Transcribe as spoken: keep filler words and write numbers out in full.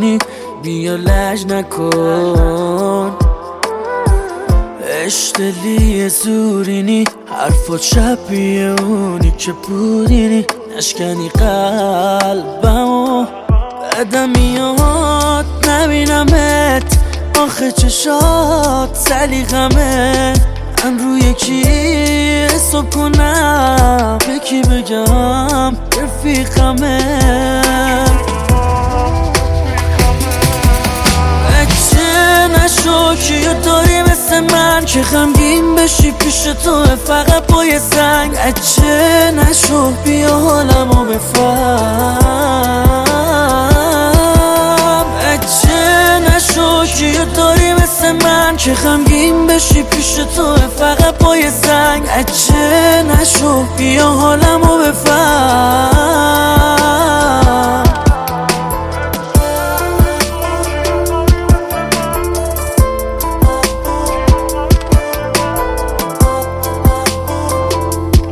میکنی بیا لج نکن. اشتلی زورینی حرفات شبیه اونی که بودینی نشکنی قلبمو بعدم میاد نبینمت آخه چشات سلیقمه من روی کی حساب کنم به کی بگم رفیقمه. بچه نشو کیو داری مثل من که غمگین بشی پیش تو فقط با یه زنگ. بچه نشو بیا حالمو بفهم. بچه نشو کیو داری مثل من که غمگین بشی پیش تو فقط با یه زنگ. بچه نشو بیا حالمو بفهم.